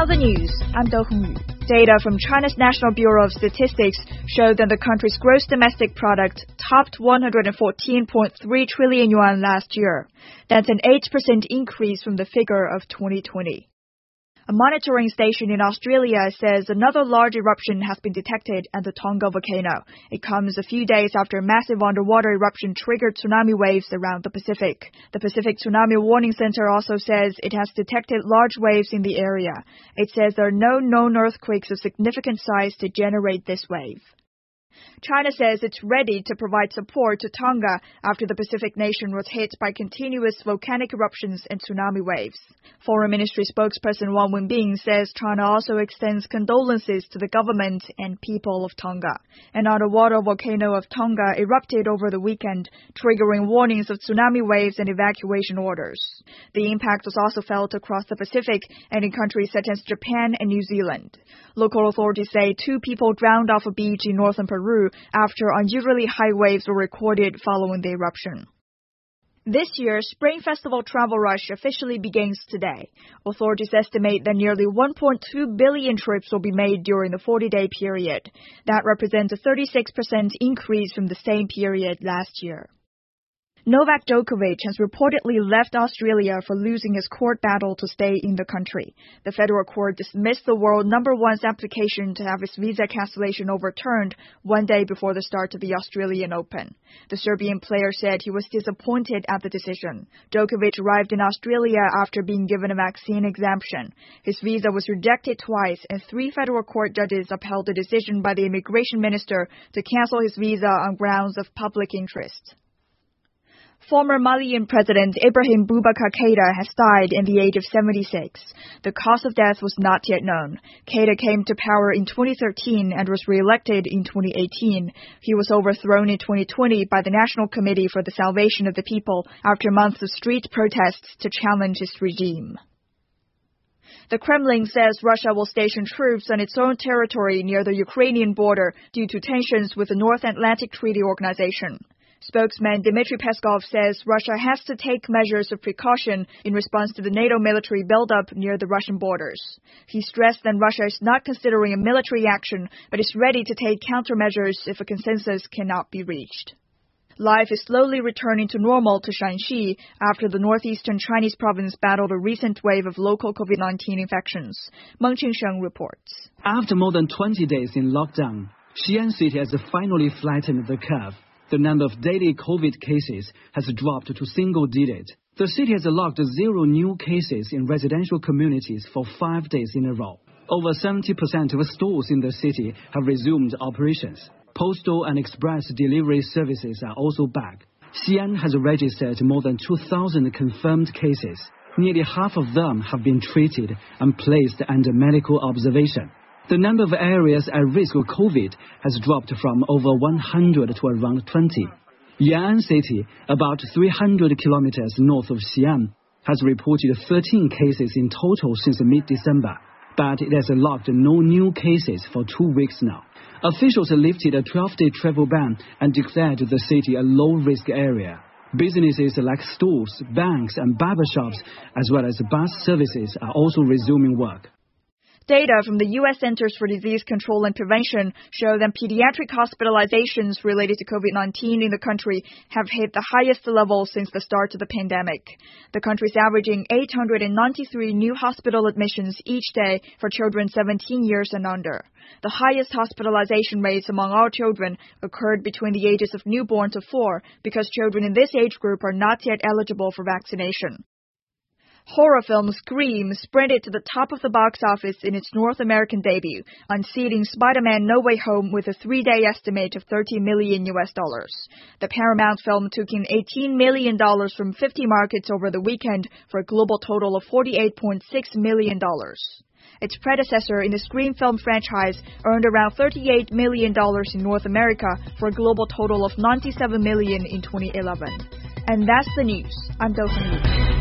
Now the news. I'm Do Hongyu. Data from China's National Bureau of Statistics show that the country's gross domestic product topped 114.3 trillion yuan last year. That's an 8% increase from the figure of 2020. A monitoring station in Australia says another large eruption has been detected at the Tonga volcano. It comes a few days after a massive underwater eruption triggered tsunami waves around the Pacific. The Pacific Tsunami Warning Center also says it has detected large waves in the area. It says there are no known earthquakes of significant size to generate this wave. China says it's ready to provide support to Tonga after the Pacific nation was hit by continuous volcanic eruptions and tsunami waves. Foreign Ministry spokesperson Wang Wenbin says China also extends condolences to the government and people of Tonga. An underwater volcano of Tonga erupted over the weekend, triggering warnings of tsunami waves and evacuation orders. The impact was also felt across the Pacific and in countries such as Japan and New Zealand. Local authorities say 2 people drowned off a beach in northern Peru after unusually high waves were recorded following the eruption. This year's Spring Festival travel rush officially begins today. Authorities estimate that nearly 1.2 billion trips will be made during the 40-day period. That represents a 36% increase from the same period last year. Novak Djokovic has reportedly left Australia for losing his court battle to stay in the country. The federal court dismissed the world number one's application to have his visa cancellation overturned 1 day before the start of the Australian Open. The Serbian player said he was disappointed at the decision. Djokovic arrived in Australia after being given a vaccine exemption. His visa was rejected twice, and 3 federal court judges upheld the decision by the immigration minister to cancel his visa on grounds of public interest. Former Malian President Ibrahim Boubacar Keïta has died in the age of 76. The cause of death was not yet known. Keïta came to power in 2013 and was re-elected in 2018. He was overthrown in 2020 by the National Committee for the Salvation of the People after months of street protests to challenge his regime. The Kremlin says Russia will station troops on its own territory near the Ukrainian border due to tensions with the North Atlantic Treaty Organization. Spokesman Dmitry Peskov says Russia has to take measures of precaution in response to the NATO military buildup near the Russian borders. He stressed that Russia is not considering a military action, but is ready to take countermeasures if a consensus cannot be reached. Life is slowly returning to normal to Shanxi after the northeastern Chinese province battled a recent wave of local COVID-19 infections. Meng Qingsheng reports. After more than 20 days in lockdown, Xi'an city has finally flattened the curve. The number of daily COVID cases has dropped to single digit. The city has logged 0 new cases in residential communities for 5 days in a row. Over 70% of stores in the city have resumed operations. Postal and express delivery services are also back. Xi'an has registered more than 2,000 confirmed cases. Nearly half of them have been treated and placed under medical observation. The number of areas at risk of COVID has dropped from over 100 to around 20. Yan'an City, about 300 kilometers north of Xi'an, has reported 13 cases in total since mid-December, but it has logged no new cases for 2 weeks now. Officials lifted a 12-day travel ban and declared the city a low-risk area. Businesses like stores, banks and barber shops, as well as bus services, are also resuming work. Data from the U.S. Centers for Disease Control and Prevention show that pediatric hospitalizations related to COVID-19 in the country have hit the highest level since the start of the pandemic. The country is averaging 893 new hospital admissions each day for children 17 years and under. The highest hospitalization rates among all children occurred between the ages of newborn to 4 because children in this age group are not yet eligible for vaccination. Horror film Scream sprinted to the top of the box office in its North American debut, unseating Spider-Man No Way Home with a 3-day estimate of $30 million. The Paramount film took in $18 million from 50 markets over the weekend for a global total of $48.6 million. Its predecessor in the Scream film franchise earned around $38 million in North America for a global total of $97 million in 2011. And that's the news. I'm Do Hongyu.